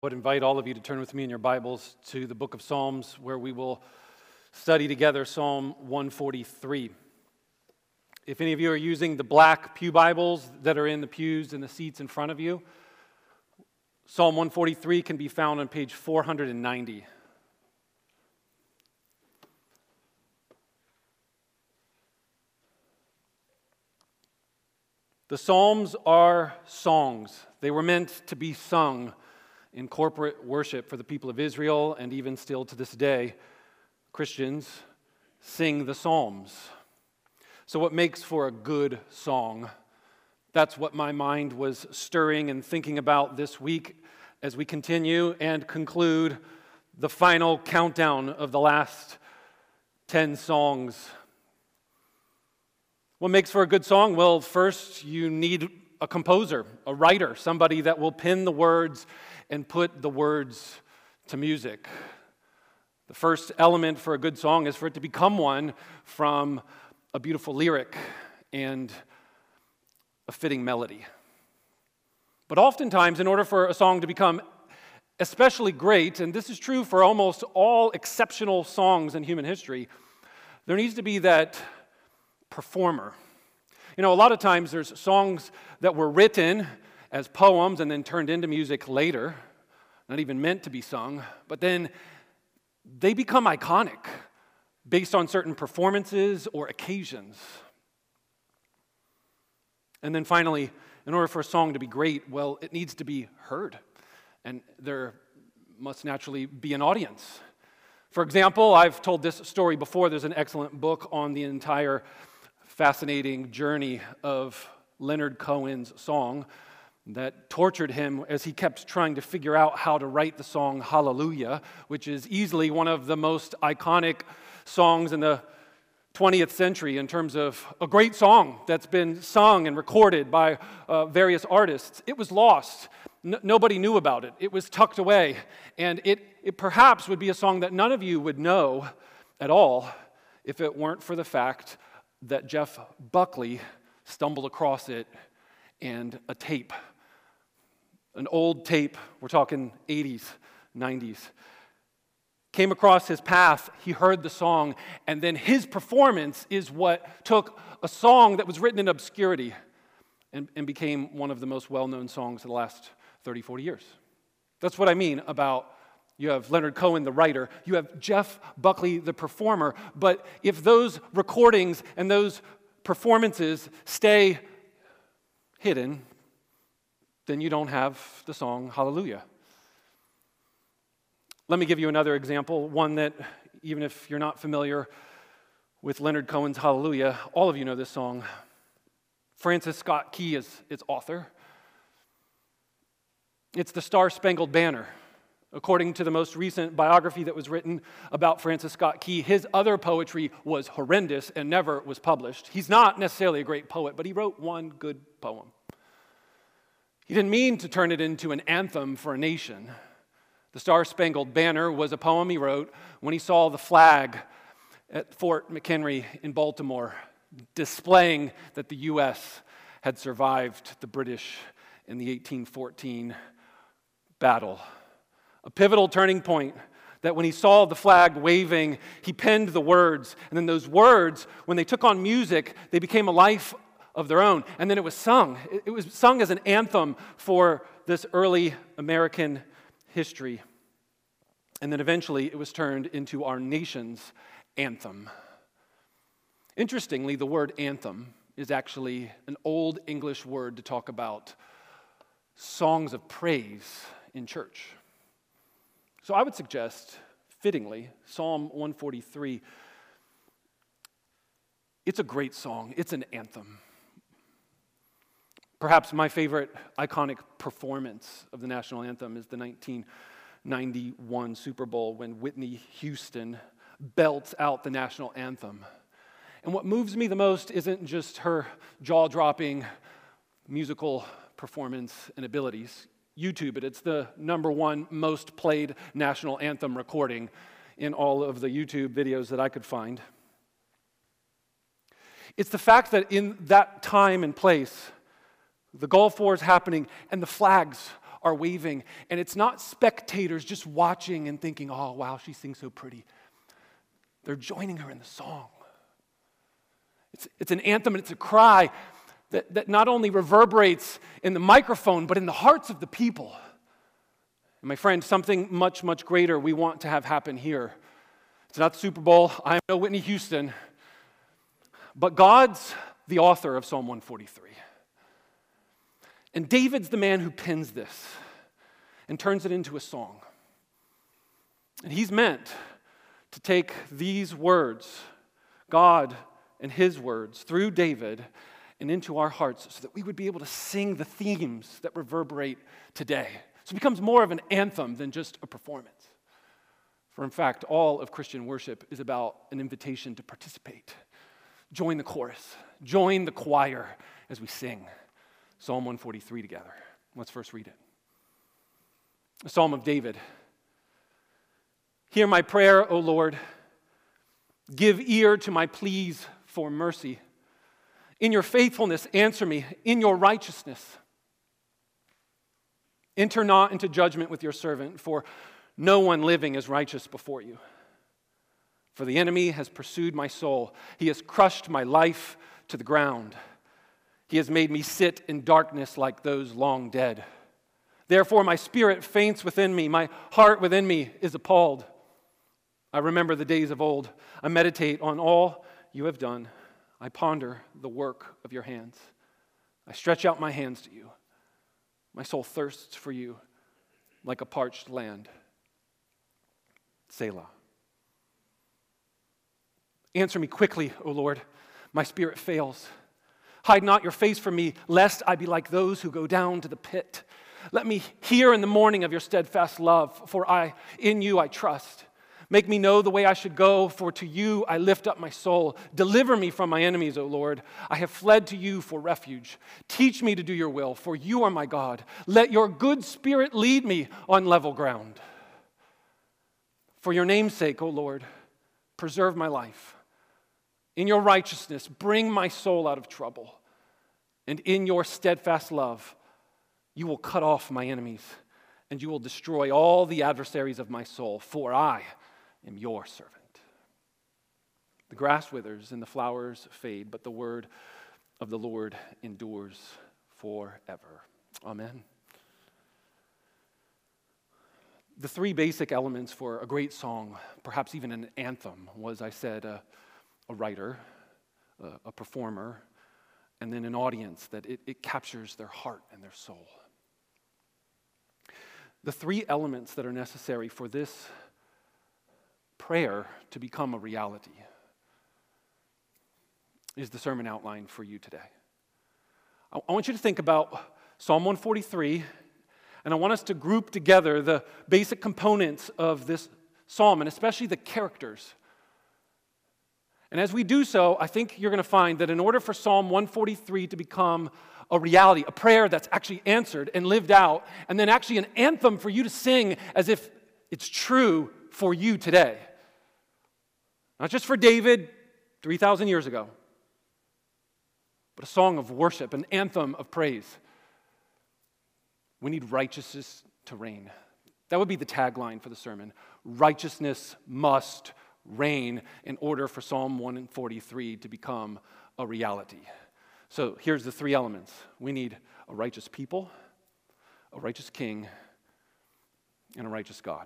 I would invite all of you to turn with me in your Bibles to the book of Psalms, where we will study together Psalm 143. If any of you are using the black pew Bibles that are in the pews and the seats in front of you, Psalm 143 can be found on page 490. The Psalms are songs. They were meant to be sung in corporate worship for the people of Israel, and even still to this day, Christians sing the Psalms. So what makes for a good song? That's what my mind was stirring and thinking about this week as we continue and conclude the final countdown of the last 10 songs. What makes for a good song? Well, first you need a composer, a writer, somebody that will pen the words and put the words to music. The first element for a good song is for it to become one from a beautiful lyric and a fitting melody. But oftentimes, in order for a song to become especially great, and this is true for almost all exceptional songs in human history, there needs to be that performer. You know, a lot of times there's songs that were written as poems and then turned into music later, not even meant to be sung, but then they become iconic based on certain performances or occasions. And then finally, in order for a song to be great, well, it needs to be heard, and there must naturally be an audience. For example, I've told this story before. There's an excellent book on the entire fascinating journey of Leonard Cohen's song that tortured him as he kept trying to figure out how to write the song Hallelujah, which is easily one of the most iconic songs in the 20th century in terms of a great song that's been sung and recorded by various artists. It was lost. Nobody knew about it. It was tucked away. And it perhaps would be a song that none of you would know at all if it weren't for the fact that Jeff Buckley stumbled across it and a tape, an old tape, we're talking 80s, 90s, came across his path. He heard the song, and then his performance is what took a song that was written in obscurity and became one of the most well-known songs of the last 30, 40 years. That's what I mean about you have Leonard Cohen, the writer. You have Jeff Buckley, the performer. But if those recordings and those performances stay hidden, then you don't have the song Hallelujah. Let me give you another example, one that even if you're not familiar with Leonard Cohen's Hallelujah, all of you know this song. Francis Scott Key is its author. It's the Star-Spangled Banner. According to the most recent biography that was written about Francis Scott Key, his other poetry was horrendous and never was published. He's not necessarily a great poet, but he wrote one good poem. He didn't mean to turn it into an anthem for a nation. The Star-Spangled Banner was a poem he wrote when he saw the flag at Fort McHenry in Baltimore, displaying that the U.S. had survived the British in the 1814 battle. A pivotal turning point that when he saw the flag waving, he penned the words. And then those words, when they took on music, they became a life of their own. And then it was sung. It was sung as an anthem for this early American history. And then eventually it was turned into our nation's anthem. Interestingly, the word anthem is actually an old English word to talk about songs of praise in church. So I would suggest, fittingly, Psalm 143, it's a great song. It's an anthem. Perhaps my favorite iconic performance of the national anthem is the 1991 Super Bowl when Whitney Houston belts out the national anthem. And what moves me the most isn't just her jaw-dropping musical performance and abilities. YouTube it. It's the #1 most played national anthem recording in all of the YouTube videos that I could find. It's the fact that in that time and place, the Gulf War is happening and the flags are waving. And it's not spectators just watching and thinking, oh, wow, she sings so pretty. They're joining her in the song. It's an anthem and it's a cry that not only reverberates in the microphone, but in the hearts of the people. And my friend, something much, much greater we want to have happen here. It's not the Super Bowl. I am no Whitney Houston. But God's the author of Psalm 143. And David's the man who pens this and turns it into a song. And he's meant to take these words, God and his words, through David and into our hearts so that we would be able to sing the themes that reverberate today. So it becomes more of an anthem than just a performance. For in fact, all of Christian worship is about an invitation to participate. Join the chorus, join the choir as we sing Psalm 143 together. Let's first read it. A Psalm of David. Hear my prayer, O Lord. Give ear to my pleas for mercy. In your faithfulness, answer me. In your righteousness, enter not into judgment with your servant, for no one living is righteous before you. For the enemy has pursued my soul. He has crushed my life to the ground. He has made me sit in darkness like those long dead. Therefore my spirit faints within me. My heart within me is appalled. I remember the days of old. I meditate on all you have done. I ponder the work of your hands. I stretch out my hands to you. My soul thirsts for you like a parched land. Selah. Answer me quickly, O Lord. My spirit fails. Hide not your face from me, lest I be like those who go down to the pit. Let me hear in the morning of your steadfast love, for in you I trust. Make me know the way I should go, for to you I lift up my soul. Deliver me from my enemies, O Lord. I have fled to you for refuge. Teach me to do your will, for you are my God. Let your good spirit lead me on level ground. For your name's sake, O Lord, preserve my life. In your righteousness, bring my soul out of trouble. And in your steadfast love, you will cut off my enemies, and you will destroy all the adversaries of my soul, for I am your servant. The grass withers and the flowers fade, but the word of the Lord endures forever. Amen. The three basic elements for a great song, perhaps even an anthem, was, I said, a writer, a performer, and then an audience that it captures their heart and their soul. The three elements that are necessary for this prayer to become a reality is the sermon outline for you today. I want you to think about Psalm 143, and I want us to group together the basic components of this psalm, and especially the characters. And as we do so, I think you're going to find that in order for Psalm 143 to become a reality, a prayer that's actually answered and lived out, and then actually an anthem for you to sing as if it's true for you today. Not just for David 3,000 years ago, but a song of worship, an anthem of praise. We need righteousness to reign. That would be the tagline for the sermon. Righteousness must reign in order for Psalm 143 to become a reality. So here's the three elements. We need a righteous people, a righteous king, and a righteous God.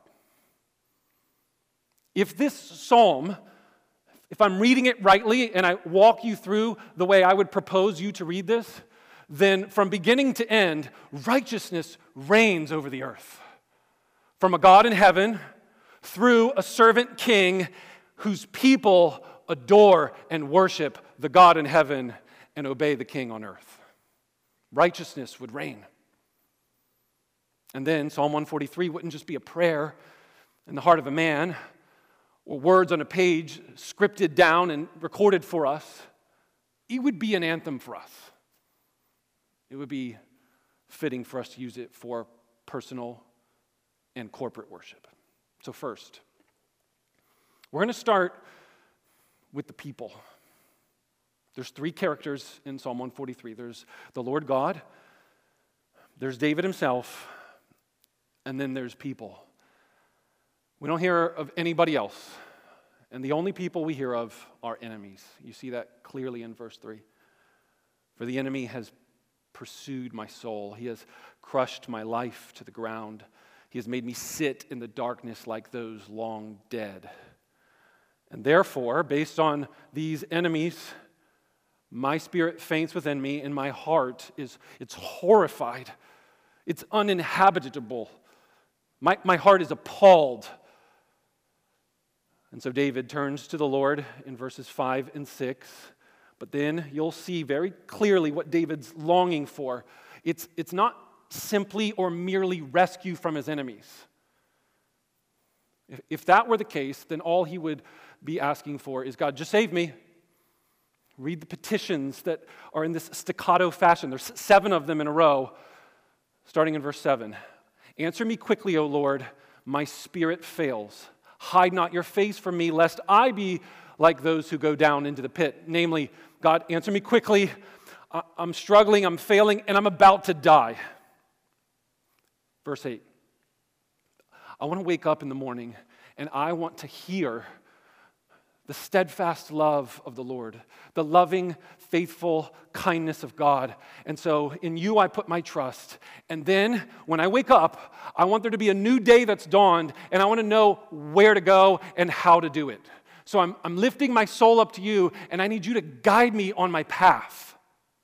If this psalm, if I'm reading it rightly and I walk you through the way I would propose you to read this, then from beginning to end, righteousness reigns over the earth. From a God in heaven through a servant king whose people adore and worship the God in heaven and obey the king on earth. Righteousness would reign. And then Psalm 143 wouldn't just be a prayer in the heart of a man or words on a page scripted down and recorded for us. It would be an anthem for us. It would be fitting for us to use it for personal and corporate worship. So first, we're going to start with the people. There's three characters in Psalm 143. There's the Lord God, there's David himself, and then there's people. We don't hear of anybody else. And the only people we hear of are enemies. You see that clearly in verse 3. For the enemy has pursued my soul. He has crushed my life to the ground. He has made me sit in the darkness like those long dead. And therefore, based on these enemies, my spirit faints within me, and my heart it's horrified. It's uninhabitable. My heart is appalled. And so David turns to the Lord in verses 5 and 6. But then you'll see very clearly what David's longing for. It's not simply or merely rescue from his enemies. If that were the case, then all he would be asking for is, God, just save me. Read the petitions that are in this staccato fashion. There's 7 of them in a row, starting in verse 7. Answer me quickly, O Lord, my spirit fails. Hide not your face from me, lest I be like those who go down into the pit. Namely, God, answer me quickly. I'm struggling, I'm failing, and I'm about to die. Verse 8. I want to wake up in the morning, and I want to hear the steadfast love of the Lord, the loving, faithful kindness of God. And so in you I put my trust. And then when I wake up, I want there to be a new day that's dawned, and I want to know where to go and how to do it. So I'm lifting my soul up to you, and I need you to guide me on my path.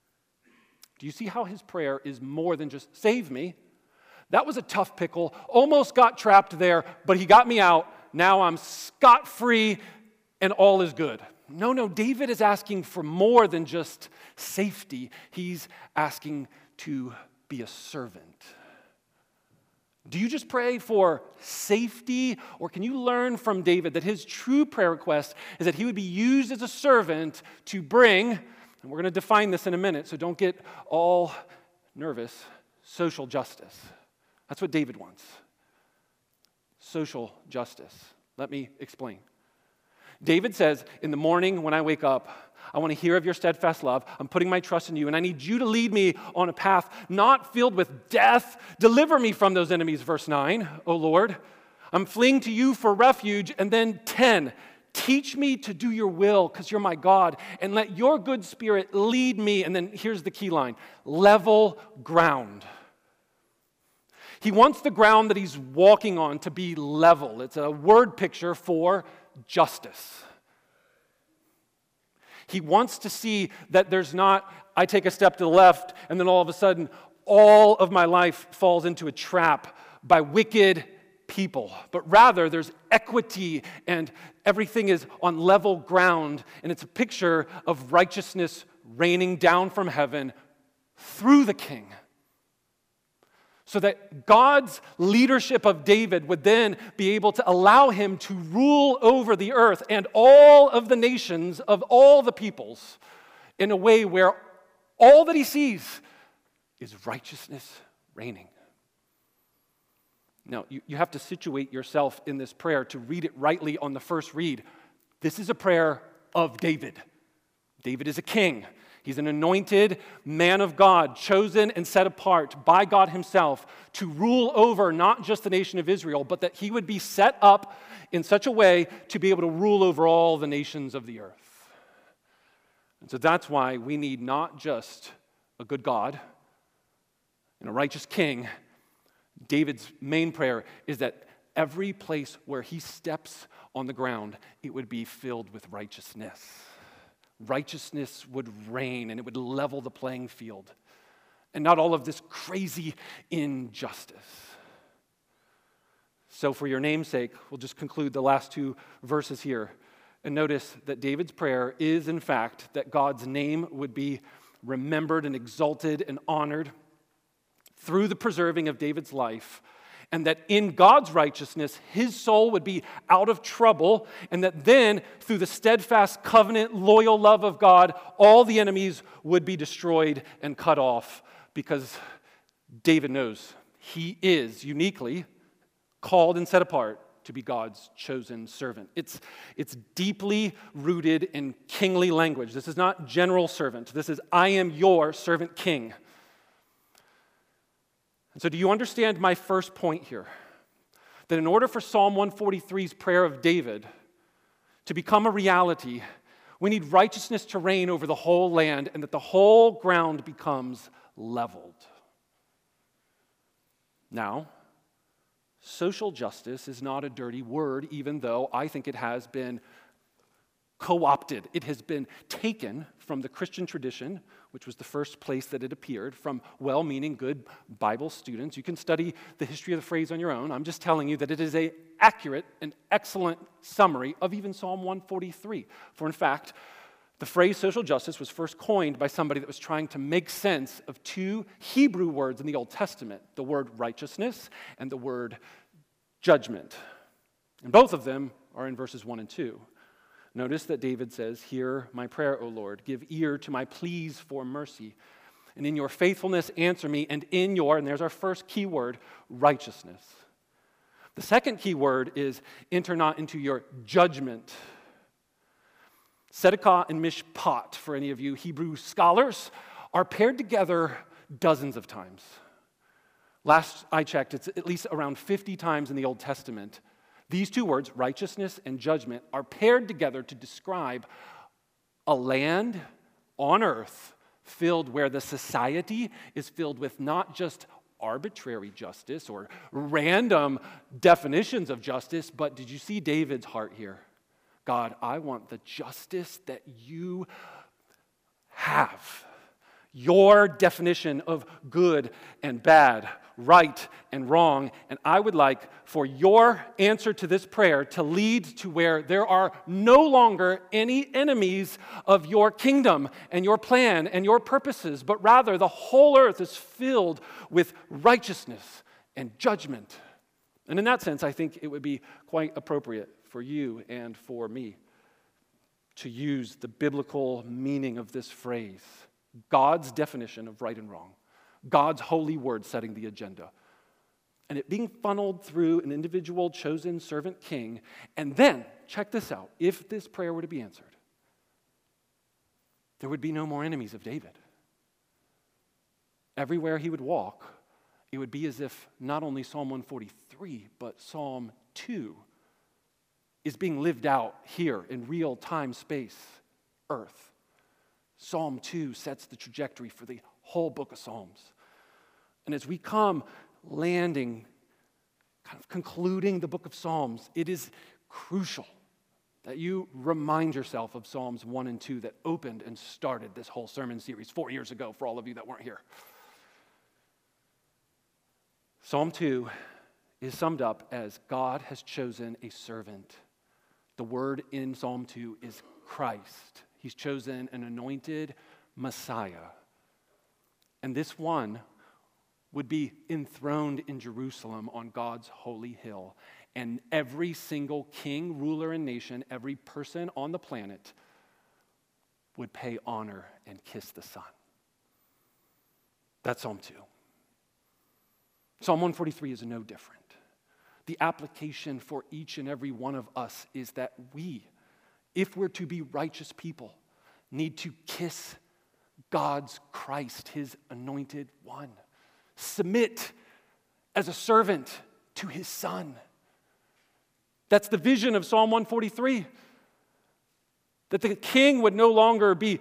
Do you see how his prayer is more than just save me? That was a tough pickle. Almost got trapped there, but he got me out. Now I'm scot-free, and all is good. No, David is asking for more than just safety. He's asking to be a servant. Do you just pray for safety, or can you learn from David that his true prayer request is that he would be used as a servant to bring, and we're going to define this in a minute, so don't get all nervous, social justice. That's what David wants. Social justice. Let me explain. David says, in the morning when I wake up, I want to hear of your steadfast love. I'm putting my trust in you, and I need you to lead me on a path not filled with death. Deliver me from those enemies, verse 9, O Lord. I'm fleeing to you for refuge. And then 10, teach me to do your will because you're my God, and let your good spirit lead me. And then here's the key line, level ground. He wants the ground that he's walking on to be level. It's a word picture for justice. He wants to see that there's not, I take a step to the left, and then all of a sudden, all of my life falls into a trap by wicked people. But rather, there's equity, and everything is on level ground, and it's a picture of righteousness raining down from heaven through the king. So that God's leadership of David would then be able to allow him to rule over the earth and all of the nations of all the peoples in a way where all that he sees is righteousness reigning. Now, you have to situate yourself in this prayer to read it rightly on the first read. This is a prayer of David. David is a king. He's an anointed man of God, chosen and set apart by God himself to rule over not just the nation of Israel, but that he would be set up in such a way to be able to rule over all the nations of the earth. And so that's why we need not just a good God and a righteous king. David's main prayer is that every place where he steps on the ground, it would be filled with righteousness. Righteousness would reign, and it would level the playing field. And not all of this crazy injustice. So for your name's sake, we'll just conclude the last 2 verses here. And notice that David's prayer is, in fact, that God's name would be remembered and exalted and honored through the preserving of David's life, and that in God's righteousness, his soul would be out of trouble, and that then, through the steadfast covenant, loyal love of God, all the enemies would be destroyed and cut off, because David knows he is uniquely called and set apart to be God's chosen servant. It's deeply rooted in kingly language. This is not general servant. This is, I am your servant king. And so do you understand my first point here? That in order for Psalm 143's prayer of David to become a reality, we need righteousness to reign over the whole land and that the whole ground becomes leveled. Now, social justice is not a dirty word, even though I think it has been co-opted. It has been taken from the Christian tradition, which was the first place that it appeared, from well-meaning, good Bible students. You can study the history of the phrase on your own. I'm just telling you that it is an accurate and excellent summary of even Psalm 143. For in fact, the phrase social justice was first coined by somebody that was trying to make sense of two Hebrew words in the Old Testament, the word righteousness and the word judgment. And both of them are in verses 1 and 2. Notice that David says, "Hear my prayer, O Lord. Give ear to my pleas for mercy. And in your faithfulness answer me, and in your," and there's our first key word, righteousness. The second key word is, "enter not into your judgment." Tzedakah and mishpat, for any of you Hebrew scholars, are paired together dozens of times. Last I checked, it's at least around 50 times in the Old Testament. These two words, righteousness and judgment, are paired together to describe a land on earth filled where the society is filled with not just arbitrary justice or random definitions of justice, but did you see David's heart here? God, I want the justice that you have. Your definition of good and bad, right and wrong, and I would like for your answer to this prayer to lead to where there are no longer any enemies of your kingdom and your plan and your purposes, but rather the whole earth is filled with righteousness and judgment. And in that sense, I think it would be quite appropriate for you and for me to use the biblical meaning of this phrase, God's definition of right and wrong, God's holy word setting the agenda, and it being funneled through an individual chosen servant king. And then, check this out, if this prayer were to be answered, there would be no more enemies of David. Everywhere he would walk, it would be as if not only Psalm 143, but Psalm 2 is being lived out here in real time, space, earth. Psalm 2 sets the trajectory for the whole book of Psalms. And as we come landing, kind of concluding the book of Psalms, it is crucial that you remind yourself of Psalms 1 and 2 that opened and started this whole sermon series 4 years ago for all of you that weren't here. Psalm 2 is summed up as God has chosen a servant. The word in Psalm 2 is Christ. He's chosen an anointed Messiah. And this one would be enthroned in Jerusalem on God's holy hill. And every single king, ruler, and nation, every person on the planet would pay honor and kiss the Son. That's Psalm 2. Psalm 143 is no different. The application for each and every one of us is that we, if we're to be righteous people, need to kiss God's Christ, his anointed one. Submit as a servant to his Son. That's the vision of Psalm 143. That the king would no longer be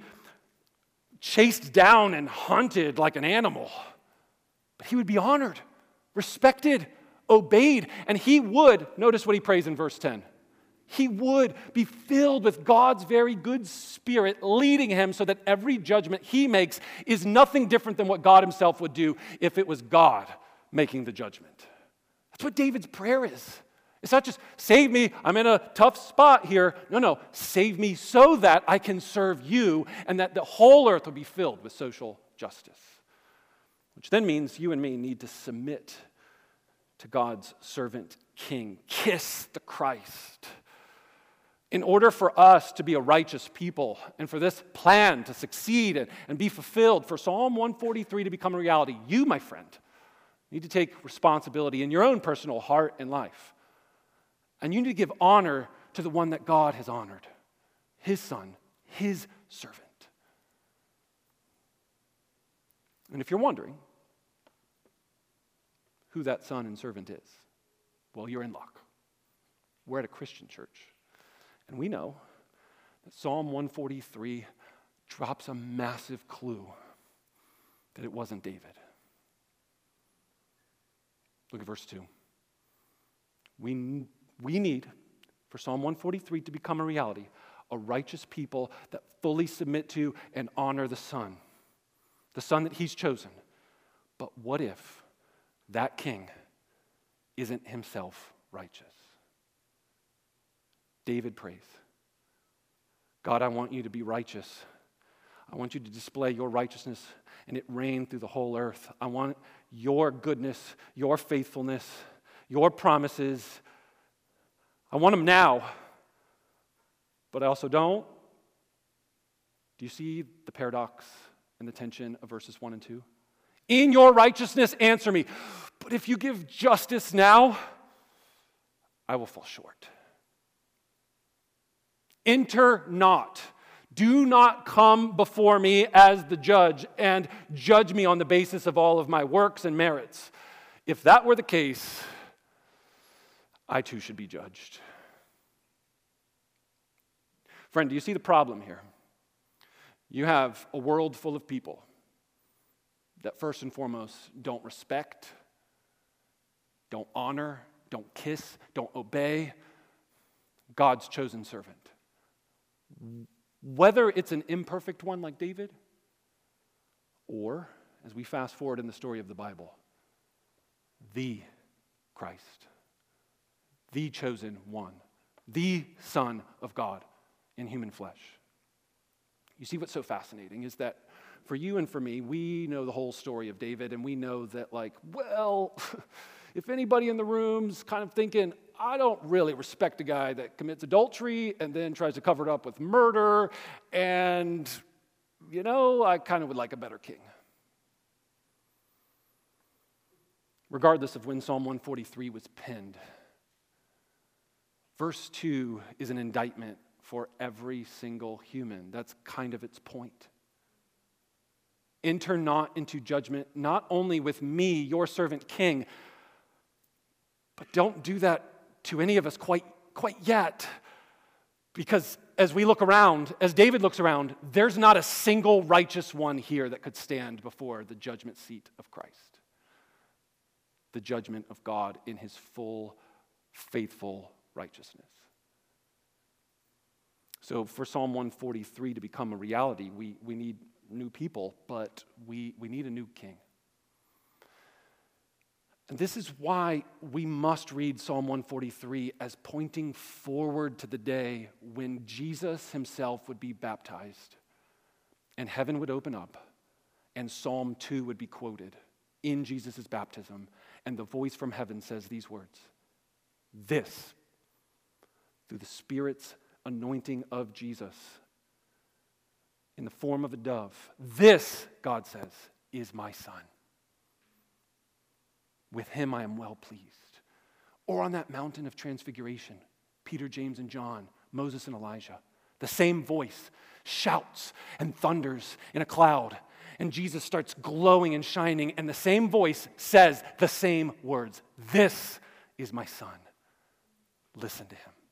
chased down and hunted like an animal, but he would be honored, respected, obeyed, and he would, notice what he prays in verse 10, he would be filled with God's very good Spirit leading him so that every judgment he makes is nothing different than what God himself would do if it was God making the judgment. That's what David's prayer is. It's not just, save me, I'm in a tough spot here. No, save me so that I can serve you and that the whole earth will be filled with social justice. Which then means you and me need to submit to God's servant king. Kiss the Christ. In order for us to be a righteous people and for this plan to succeed and be fulfilled, for Psalm 143 to become a reality, you, my friend, need to take responsibility in your own personal heart and life. And you need to give honor to the one that God has honored, his Son, his servant. And if you're wondering, who that son and servant is, well, you're in luck. We're at a Christian church, and we know that Psalm 143 drops a massive clue that it wasn't David. Look at verse 2. We need, for Psalm 143 to become a reality, a righteous people that fully submit to and honor the Son that he's chosen. But what if that king isn't himself righteous? David prays, God, I want you to be righteous. I want you to display your righteousness and it reign through the whole earth. I want your goodness, your faithfulness, your promises. I want them now, but I also don't. Do you see the paradox and the tension of verses 1 and 2? In your righteousness, answer me. But if you give justice now, I will fall short. Enter not. Do not come before me as the judge and judge me on the basis of all of my works and merits. If that were the case, I too should be judged. Friend, do you see the problem here? You have a world full of people that first and foremost don't respect, don't honor, don't kiss, don't obey God's chosen servant. Whether it's an imperfect one like David, or, as we fast forward in the story of the Bible, the Christ, the chosen one, the Son of God in human flesh. You see what's so fascinating is that for you and for me, we know the whole story of David, and we know that, like, well, if anybody in the room's kind of thinking, I don't really respect a guy that commits adultery and then tries to cover it up with murder, and, you know, I kind of would like a better king. Regardless of when Psalm 143 was penned, verse 2 is an indictment for every single human. That's kind of its point. Enter not into judgment, not only with me, your servant king, but don't do that to any of us quite yet. Because as we look around, as David looks around, there's not a single righteous one here that could stand before the judgment seat of Christ. The judgment of God in his full, faithful righteousness. So for Psalm 143 to become a reality, we need new people, but we need a new king. And this is why we must read Psalm 143 as pointing forward to the day when Jesus himself would be baptized and heaven would open up and Psalm 2 would be quoted in Jesus' baptism, and the voice from heaven says these words, "This, through the Spirit's anointing of Jesus in the form of a dove, this," God says, "is my Son. With him I am well pleased." Or on that mountain of transfiguration, Peter, James, and John, Moses and Elijah, the same voice shouts and thunders in a cloud, and Jesus starts glowing and shining, and the same voice says the same words, "This is my Son. Listen to him."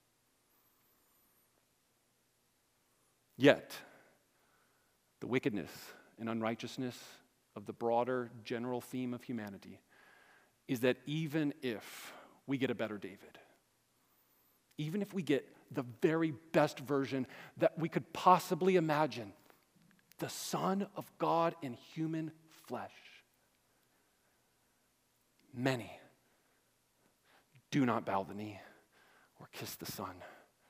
Yet, the wickedness and unrighteousness of the broader general theme of humanity is that even if we get a better David, even if we get the very best version that we could possibly imagine, the Son of God in human flesh, many do not bow the knee or kiss the Son,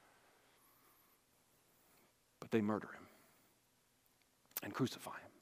but they murder him and crucify him.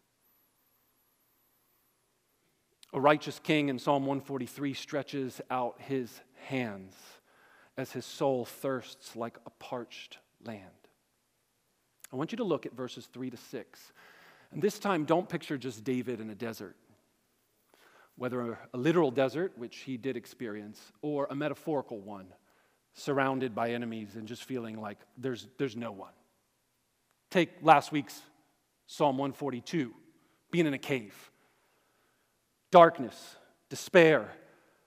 A righteous king in Psalm 143 stretches out his hands as his soul thirsts like a parched land. I want you to look at verses 3 to 6. And this time, don't picture just David in a desert, whether a literal desert, which he did experience, or a metaphorical one, surrounded by enemies and just feeling like there's no one. Take last week's Psalm 142, being in a cave. Darkness, despair,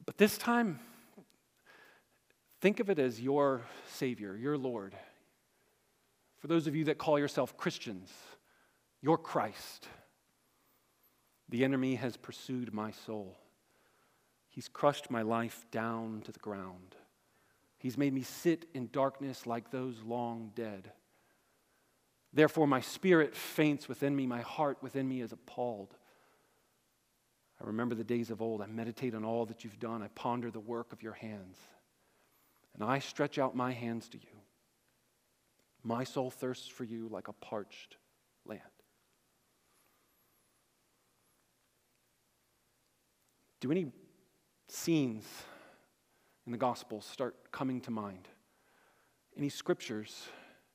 But this time, think of it as your Savior, your Lord. For those of you that call yourself Christians, your Christ. The enemy has pursued my soul. He's crushed my life down to the ground. He's made me sit in darkness like those long dead. Therefore, my spirit faints within me, my heart within me is appalled. I remember the days of old. I meditate on all that you've done. I ponder the work of your hands. And I stretch out my hands to you. My soul thirsts for you like a parched land. Do any scenes in the Gospels start coming to mind? Any scriptures?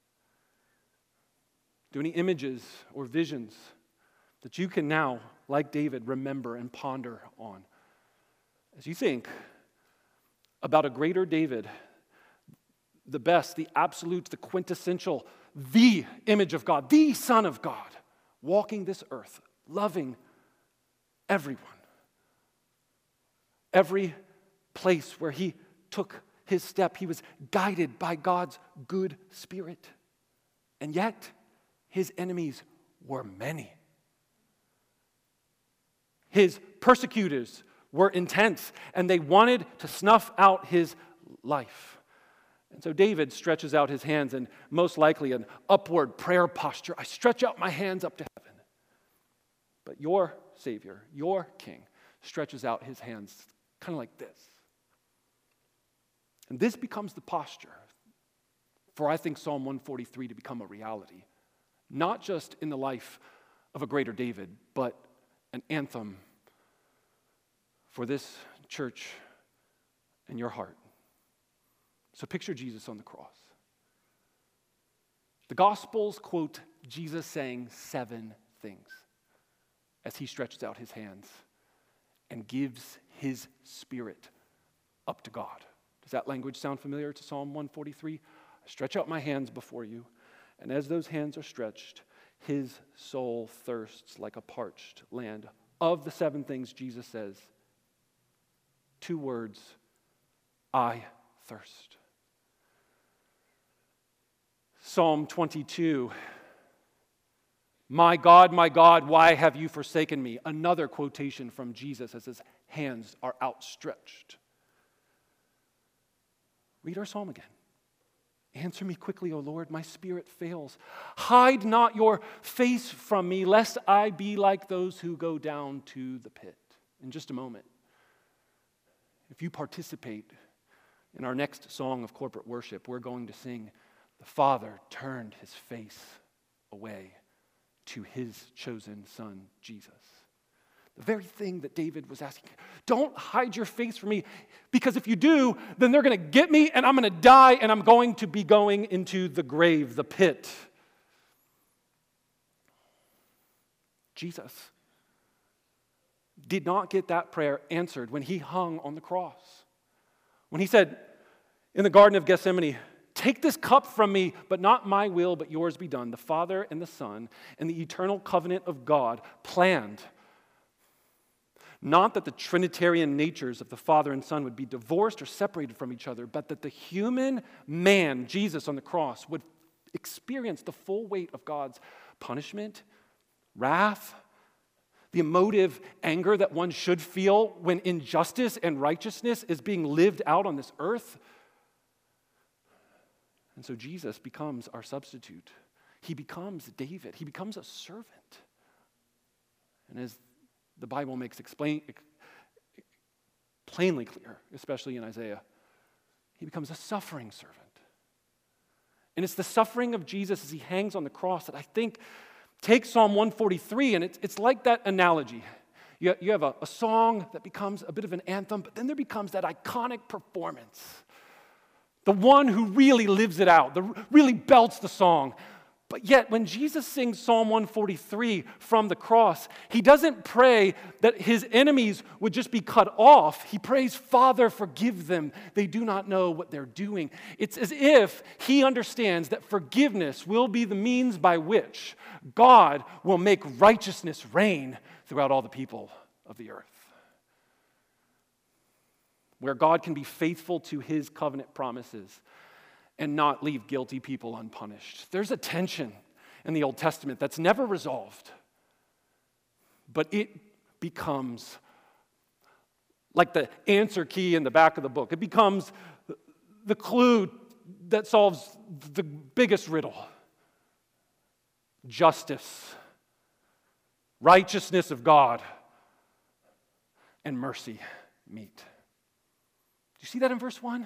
Do any images or visions that you can now, like David, remember and ponder on? As you think about a greater David, the best, the absolute, the quintessential, the image of God, the Son of God, walking this earth, loving everyone. Every place where he took his step, he was guided by God's good spirit. And yet, his enemies were many. His persecutors were intense, and they wanted to snuff out his life. And so David stretches out his hands in most likely an upward prayer posture. I stretch out my hands up to heaven. But your Savior, your King, stretches out his hands kind of like this. And this becomes the posture for, I think, Psalm 143 to become a reality. Not just in the life of a greater David, but an anthem for this church and your heart. So picture Jesus on the cross. The Gospels quote Jesus saying 7 things as he stretches out his hands and gives his spirit up to God. Does that language sound familiar to Psalm 143? I stretch out my hands before you, and as those hands are stretched, his soul thirsts like a parched land. Of the 7 things Jesus says, 2 words, I thirst. Psalm 22, my God, why have you forsaken me? Another quotation from Jesus as his hands are outstretched. Read our psalm again. Answer me quickly, O Lord, my spirit fails. Hide not your face from me, lest I be like those who go down to the pit. In just a moment, if you participate in our next song of corporate worship, we're going to sing, the Father turned his face away to his chosen Son, Jesus. The very thing that David was asking, don't hide your face from me, because if you do, then they're going to get me and I'm going to die and I'm going to be going into the grave, the pit. Jesus did not get that prayer answered when he hung on the cross. When he said in the Garden of Gethsemane, take this cup from me, but not my will, but yours be done. The Father and the Son and the eternal covenant of God planned not that the Trinitarian natures of the Father and Son would be divorced or separated from each other, but that the human man, Jesus on the cross, would experience the full weight of God's punishment, wrath, the emotive anger that one should feel when injustice and righteousness is being lived out on this earth. And so Jesus becomes our substitute. He becomes David. He becomes a servant. And as the Bible makes plainly clear, especially in Isaiah, he becomes a suffering servant. And it's the suffering of Jesus as he hangs on the cross that I think takes Psalm 143, and it's like that analogy. You have a song that becomes a bit of an anthem, but then there becomes that iconic performance. The one who really lives it out, really belts the song. But yet, when Jesus sings Psalm 143 from the cross, he doesn't pray that his enemies would just be cut off. He prays, Father, forgive them. They do not know what they're doing. It's as if he understands that forgiveness will be the means by which God will make righteousness reign throughout all the people of the earth. where God can be faithful to his covenant promises and not leave guilty people unpunished. There's a tension in the Old Testament that's never resolved, but it becomes like the answer key in the back of the book. It becomes the clue that solves the biggest riddle. Justice, righteousness of God, and mercy meet. Do you see that in verse 1?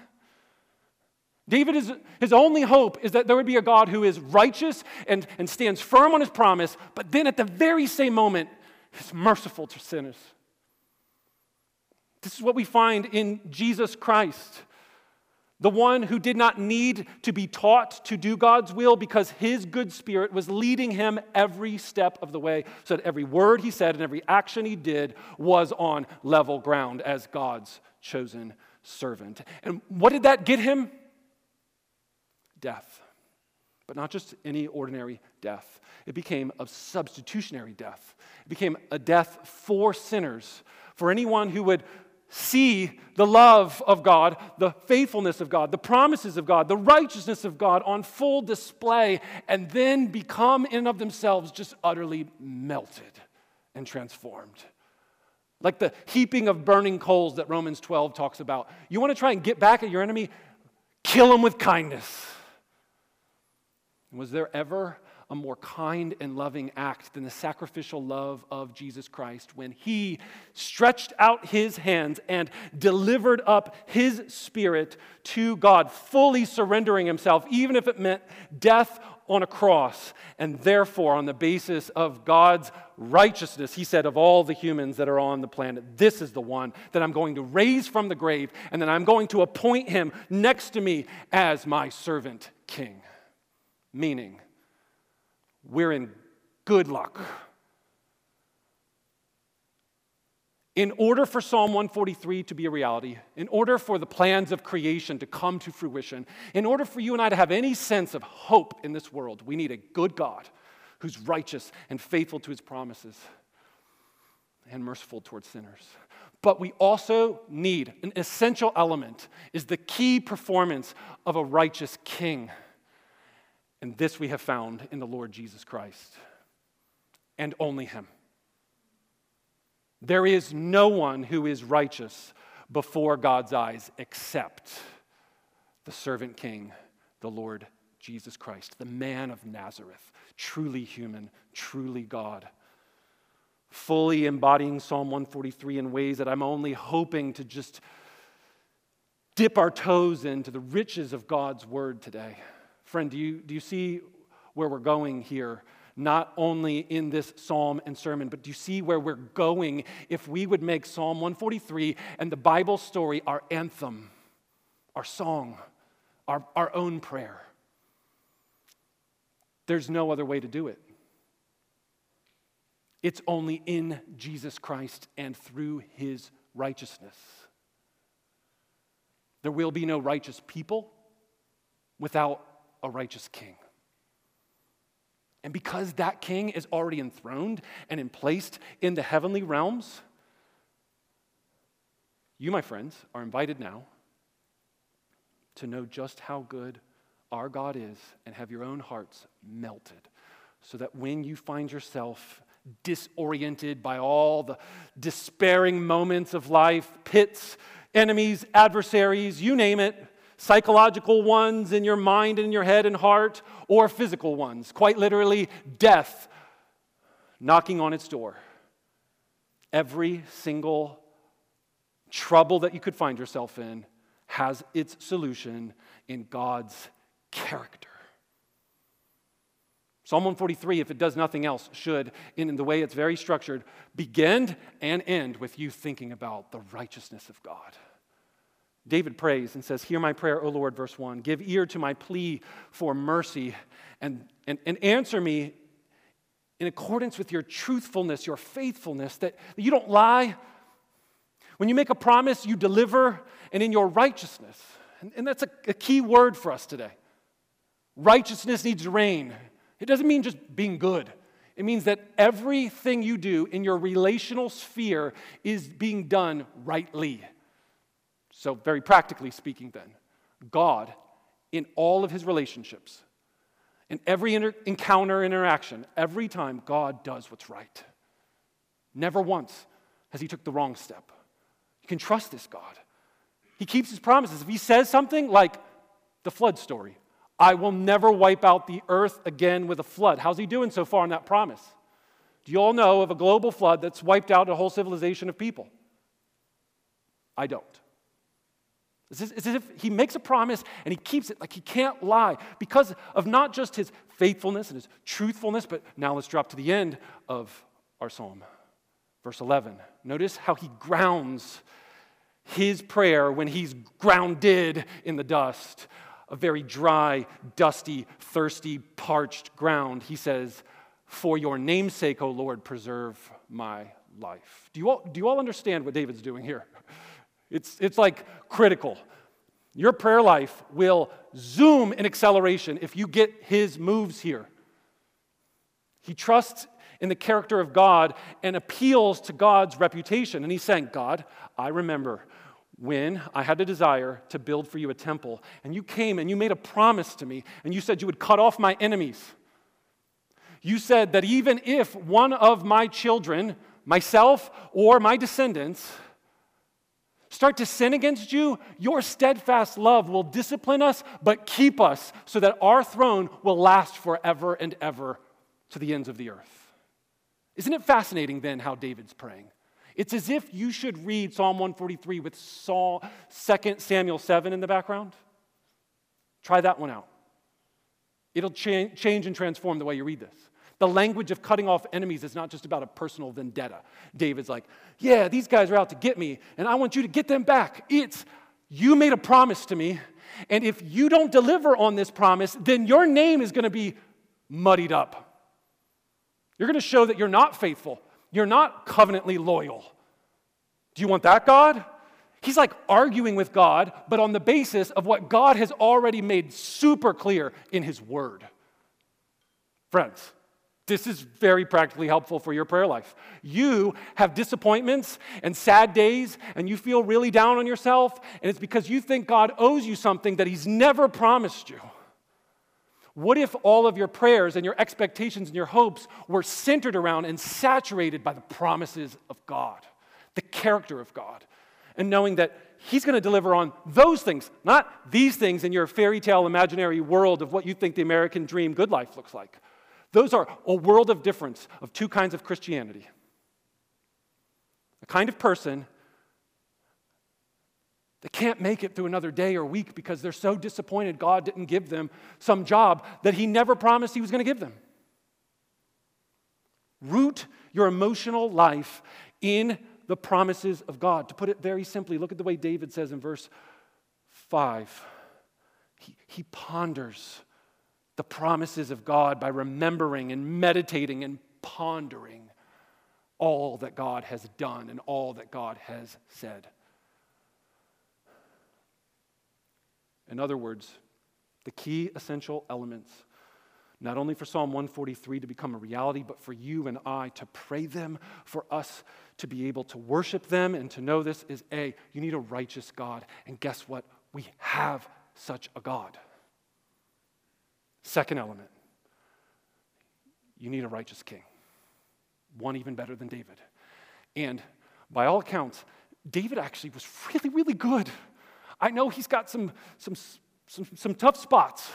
His only hope is that there would be a God who is righteous and stands firm on his promise, but then at the very same moment is merciful to sinners. This is what we find in Jesus Christ, the one who did not need to be taught to do God's will because his good spirit was leading him every step of the way, so that every word he said and every action he did was on level ground as God's chosen servant. And what did that get him? Death. But not just any ordinary death. It became a substitutionary death. It became a death for sinners, for anyone who would see the love of God, the faithfulness of God, the promises of God, the righteousness of God on full display, and then become in and of themselves just utterly melted and transformed. Like the heaping of burning coals that Romans 12 talks about. You want to try and get back at your enemy? Kill him with kindness. Was there ever a more kind and loving act than the sacrificial love of Jesus Christ when he stretched out his hands and delivered up his spirit to God, fully surrendering himself, even if it meant death on a cross? And therefore, on the basis of God's righteousness, he said, of all the humans that are on the planet, this is the one that I'm going to raise from the grave, and then I'm going to appoint him next to me as my servant king. Meaning, we're in good luck. In order for Psalm 143 to be a reality, in order for the plans of creation to come to fruition, in order for you and I to have any sense of hope in this world, we need a good God who's righteous and faithful to his promises and merciful towards sinners. But we also need an essential element, is the key performance of a righteous king. And this we have found in the Lord Jesus Christ, and only him. There is no one who is righteous before God's eyes except the servant king, the Lord Jesus Christ, the man of Nazareth, truly human, truly God, fully embodying Psalm 143 in ways that I'm only hoping to just dip our toes into the riches of God's word today. Friend, do you see where we're going here? Not only in this psalm and sermon, but do you see where we're going if we would make Psalm 143 and the Bible story our anthem, our song, our own prayer? There's no other way to do it. It's only in Jesus Christ and through his righteousness. There will be no righteous people without a righteous king. And because that king is already enthroned and placed in the heavenly realms, you, my friends, are invited now to know just how good our God is and have your own hearts melted, so that when you find yourself disoriented by all the despairing moments of life, pits, enemies, adversaries, you name it, psychological ones in your mind and your head and heart, or physical ones, quite literally death knocking on its door. Every single trouble that you could find yourself in has its solution in God's character. Psalm 143, if it does nothing else, should, in the way it's very structured, begin and end with you thinking about the righteousness of God. David prays and says, "Hear my prayer, O Lord," verse 1. "Give ear to my plea for mercy and answer me in accordance with your truthfulness, your faithfulness, that you don't lie. When you make a promise, you deliver, and in your righteousness." And that's a key word for us today. Righteousness needs to reign. It doesn't mean just being good. It means that everything you do in your relational sphere is being done rightly. So very practically speaking then, God, in all of his relationships, in every interaction, every time God does what's right. Never once has he took the wrong step. You can trust this God. He keeps his promises. If he says something like the flood story, I will never wipe out the earth again with a flood. How's he doing so far on that promise? Do you all know of a global flood that's wiped out a whole civilization of people? I don't. It's as if he makes a promise and he keeps it, like he can't lie, because of not just his faithfulness and his truthfulness, but now let's drop to the end of our psalm. Verse 11. Notice how he grounds his prayer when he's grounded in the dust. A very dry, dusty, thirsty, parched ground. He says, for your name's sake, O Lord, preserve my life. Do you all understand what David's doing here? It's like critical. Your prayer life will zoom in acceleration if you get his moves here. He trusts in the character of God and appeals to God's reputation. And he's saying, God, I remember when I had the desire to build for you a temple, and you came and you made a promise to me, and you said you would cut off my enemies. You said that even if one of my children, myself or my descendants, start to sin against you, your steadfast love will discipline us, but keep us so that our throne will last forever and ever to the ends of the earth. Isn't it fascinating then how David's praying? It's as if you should read Psalm 143 with 2 Samuel 7 in the background. Try that one out. It'll change and transform the way you read this. The language of cutting off enemies is not just about a personal vendetta. David's like, yeah, these guys are out to get me, and I want you to get them back. It's, you made a promise to me, and if you don't deliver on this promise, then your name is going to be muddied up. You're going to show that you're not faithful. You're not covenantly loyal. Do you want that, God? He's like arguing with God, but on the basis of what God has already made super clear in his word. Friends, this is very practically helpful for your prayer life. You have disappointments and sad days, and you feel really down on yourself, and it's because you think God owes you something that he's never promised you. What if all of your prayers and your expectations and your hopes were centered around and saturated by the promises of God, the character of God, and knowing that he's going to deliver on those things, not these things in your fairy tale imaginary world of what you think the American dream good life looks like. Those are a world of difference of two kinds of Christianity. A kind of person that can't make it through another day or week because they're so disappointed God didn't give them some job that he never promised he was going to give them. Root your emotional life in the promises of God. To put it very simply, look at the way David says in verse 5. He ponders the promises of God by remembering and meditating and pondering all that God has done and all that God has said. In other words, the key essential elements, not only for Psalm 143 to become a reality, but for you and I to pray them, for us to be able to worship them and to know this is you need a righteous God. And guess what? We have such a God. Second element, you need a righteous king. One even better than David. And by all accounts, David actually was really, really good. I know he's got some tough spots.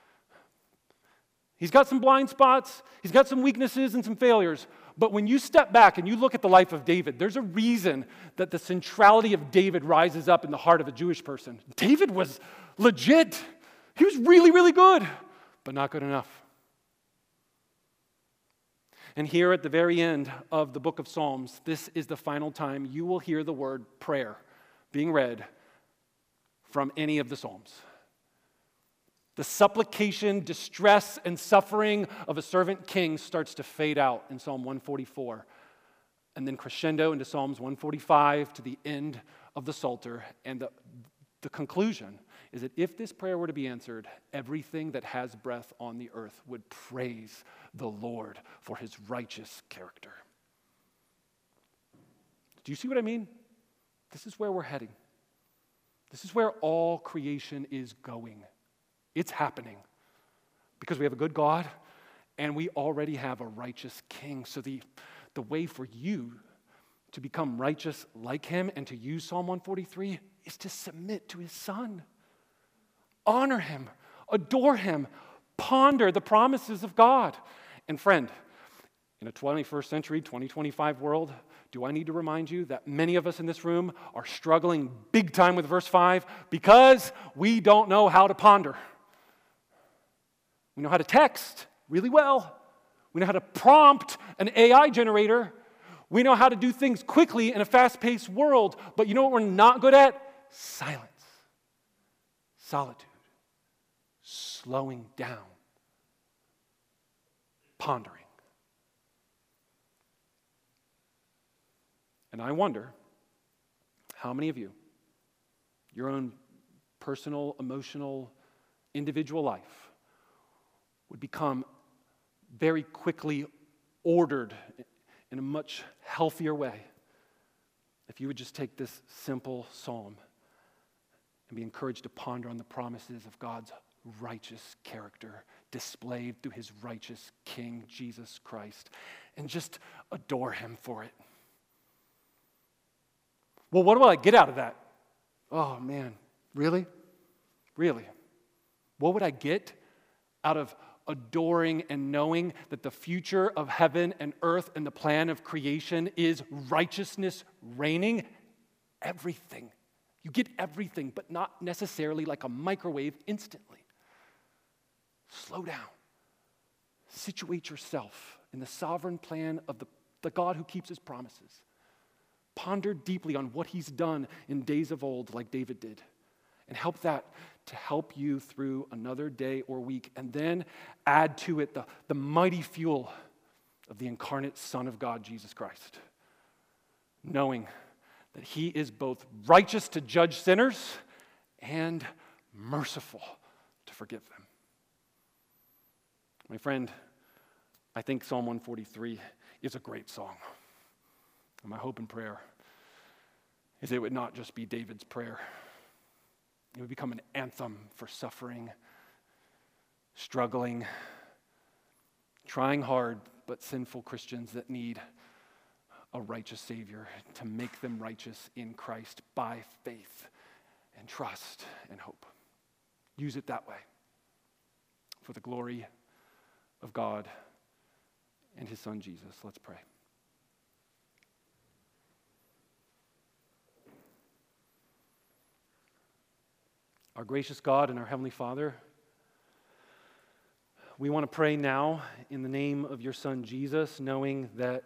He's got some blind spots. He's got some weaknesses and some failures. But when you step back and you look at the life of David, there's a reason that the centrality of David rises up in the heart of a Jewish person. David was legit. He was really, really good, but not good enough. And here at the very end of the book of Psalms, this is the final time you will hear the word prayer being read from any of the Psalms. The supplication, distress, and suffering of a servant king starts to fade out in Psalm 144, and then crescendo into Psalms 145 to the end of the Psalter. And the conclusion is that if this prayer were to be answered, everything that has breath on the earth would praise the Lord for his righteous character. Do you see what I mean? This is where we're heading. This is where all creation is going. It's happening because we have a good God and we already have a righteous King. So the way for you to become righteous like him and to use Psalm 143 is to submit to his Son. Honor him, adore him, ponder the promises of God. And friend, in a 21st century, 2025 world, do I need to remind you that many of us in this room are struggling big time with verse 5 because we don't know how to ponder. We know how to text really well. We know how to prompt an AI generator. We know how to do things quickly in a fast-paced world. But you know what we're not good at? Silence, solitude, slowing down, pondering. And I wonder how many of you, your own personal, emotional, individual life would become very quickly ordered in a much healthier way if you would just take this simple psalm and be encouraged to ponder on the promises of God's righteous character displayed through his righteous King, Jesus Christ, and just adore him for it. Well, what do I get out of that? Oh, man, really? Really? What would I get out of adoring and knowing that the future of heaven and earth and the plan of creation is righteousness reigning? Everything. You get everything, but not necessarily like a microwave instantly. Slow down. Situate yourself in the sovereign plan of the God who keeps his promises. Ponder deeply on what he's done in days of old, like David did, and help that to help you through another day or week, and then add to it the mighty fuel of the incarnate Son of God, Jesus Christ, knowing that he is both righteous to judge sinners and merciful to forgive them. My friend, I think Psalm 143 is a great song. And my hope and prayer is it would not just be David's prayer. It would become an anthem for suffering, struggling, trying hard, but sinful Christians that need a righteous Savior to make them righteous in Christ by faith and trust and hope. Use it that way for the glory of God and his Son Jesus. Let's pray. Our gracious God and our Heavenly Father, we want to pray now in the name of your Son Jesus, knowing that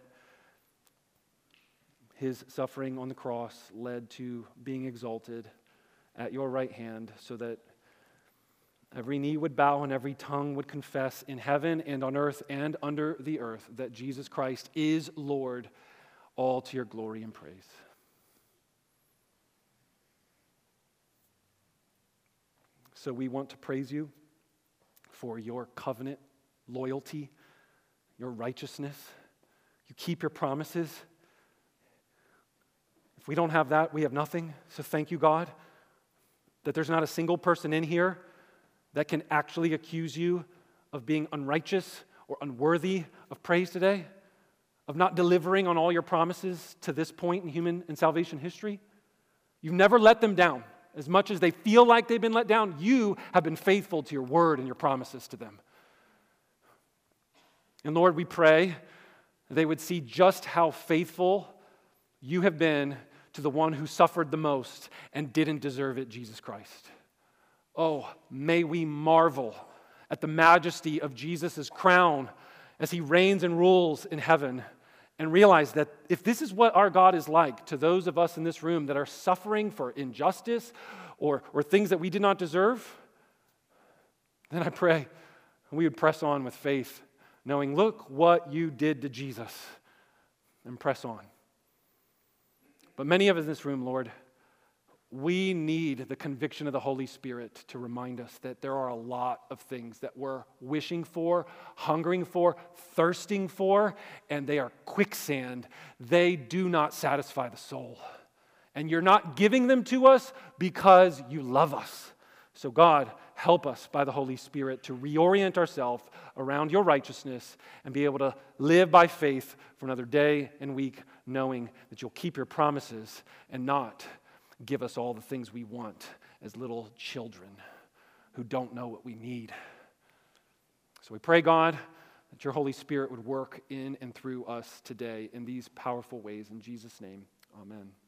his suffering on the cross led to being exalted at your right hand so that every knee would bow and every tongue would confess in heaven and on earth and under the earth that Jesus Christ is Lord, all to your glory and praise. So we want to praise you for your covenant loyalty, your righteousness. You keep your promises. If we don't have that, we have nothing. So thank you, God, that there's not a single person in here that can actually accuse you of being unrighteous or unworthy of praise today, of not delivering on all your promises to this point in human and salvation history. You've never let them down. As much as they feel like they've been let down, you have been faithful to your word and your promises to them. And Lord, we pray they would see just how faithful you have been to the one who suffered the most and didn't deserve it, Jesus Christ. Oh, may we marvel at the majesty of Jesus' crown as he reigns and rules in heaven, and realize that if this is what our God is like to those of us in this room that are suffering for injustice or things that we did not deserve, then I pray we would press on with faith, knowing, look what you did to Jesus, and press on. But many of us in this room, Lord, we need the conviction of the Holy Spirit to remind us that there are a lot of things that we're wishing for, hungering for, thirsting for, and they are quicksand. They do not satisfy the soul. And you're not giving them to us because you love us. So God, help us by the Holy Spirit to reorient ourselves around your righteousness and be able to live by faith for another day and week, knowing that you'll keep your promises and not give us all the things we want as little children who don't know what we need. So we pray, God, that your Holy Spirit would work in and through us today in these powerful ways. In Jesus' name, amen.